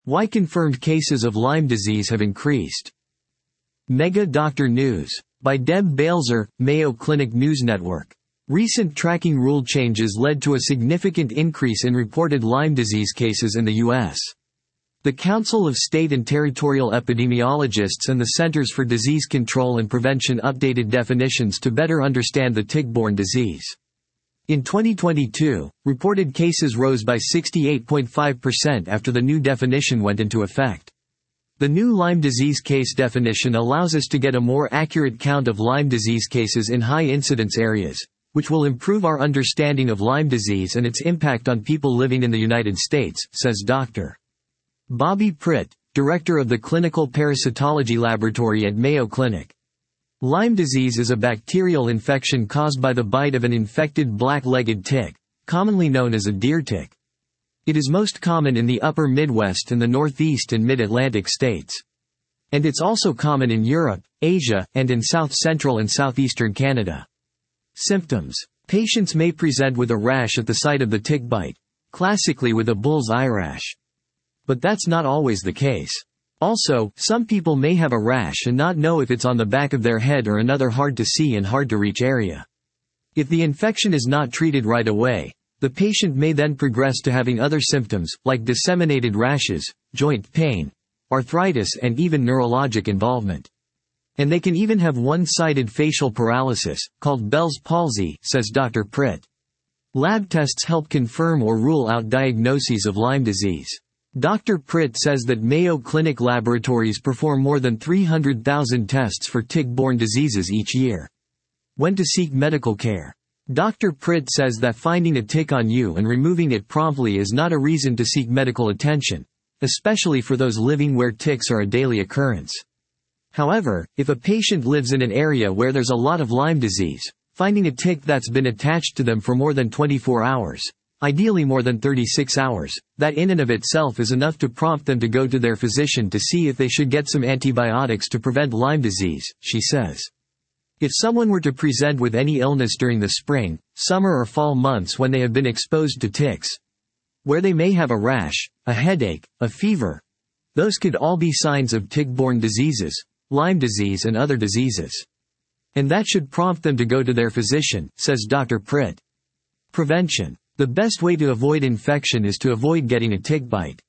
Why confirmed cases of Lyme disease have increased. Mega Doctor News. By Deb Balzer, Mayo Clinic News Network. Recent tracking rule changes led to a significant increase in reported Lyme disease cases in the U.S. The Council of State and Territorial Epidemiologists and the Centers for Disease Control and Prevention updated definitions to better understand the tick-borne disease. In 2022, reported cases rose by 68.5% after the new definition went into effect. The new Lyme disease case definition allows us to get a more accurate count of Lyme disease cases in high-incidence areas, which will improve our understanding of Lyme disease and its impact on people living in the United States, says Dr. Bobby Pritt, director of the Clinical Parasitology Laboratory at Mayo Clinic. Lyme disease is a bacterial infection caused by the bite of an infected black-legged tick, commonly known as a deer tick. It is most common in the upper Midwest and the Northeast and Mid-Atlantic states. And it's also common in Europe, Asia, and in South-Central and Southeastern Canada. Symptoms. Patients may present with a rash at the site of the tick bite, classically with a bull's eye rash. But that's not always the case. Also, some people may have a rash and not know if it's on the back of their head or another hard-to-see and hard-to-reach area. If the infection is not treated right away, the patient may then progress to having other symptoms, like disseminated rashes, joint pain, arthritis and even neurologic involvement. And they can even have one-sided facial paralysis, called Bell's palsy, says Dr. Pritt. Lab tests help confirm or rule out diagnoses of Lyme disease. Dr. Pritt says that Mayo Clinic laboratories perform more than 300,000 tests for tick-borne diseases each year. When to seek medical care. Dr. Pritt says that finding a tick on you and removing it promptly is not a reason to seek medical attention, especially for those living where ticks are a daily occurrence. However, if a patient lives in an area where there's a lot of Lyme disease, finding a tick that's been attached to them for more than 24 hours, ideally more than 36 hours, that in and of itself is enough to prompt them to go to their physician to see if they should get some antibiotics to prevent Lyme disease, she says. If someone were to present with any illness during the spring, summer or fall months when they have been exposed to ticks, where they may have a rash, a headache, a fever, those could all be signs of tick-borne diseases, Lyme disease and other diseases. And that should prompt them to go to their physician, says Dr. Pritt. Prevention. The best way to avoid infection is to avoid getting a tick bite.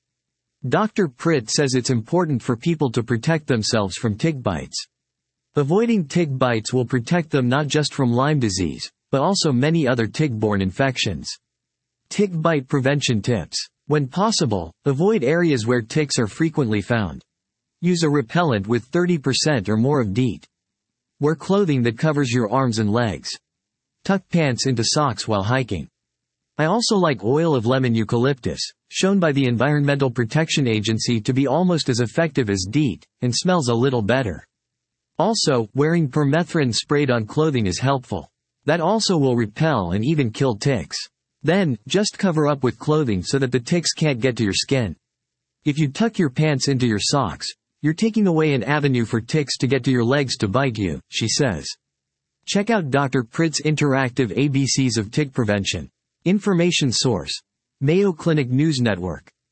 Dr. Pritt says it's important for people to protect themselves from tick bites. Avoiding tick bites will protect them not just from Lyme disease, but also many other tick-borne infections. Tick bite prevention tips. When possible, avoid areas where ticks are frequently found. Use a repellent with 30% or more of DEET. Wear clothing that covers your arms and legs. Tuck pants into socks while hiking. I also like oil of lemon eucalyptus, shown by the Environmental Protection Agency to be almost as effective as DEET, and smells a little better. Also, wearing permethrin sprayed on clothing is helpful. That also will repel and even kill ticks. Then, just cover up with clothing so that the ticks can't get to your skin. If you tuck your pants into your socks, you're taking away an avenue for ticks to get to your legs to bite you, she says. Check out Dr. Pritt's interactive ABCs of tick prevention. Information source. Mayo Clinic News Network.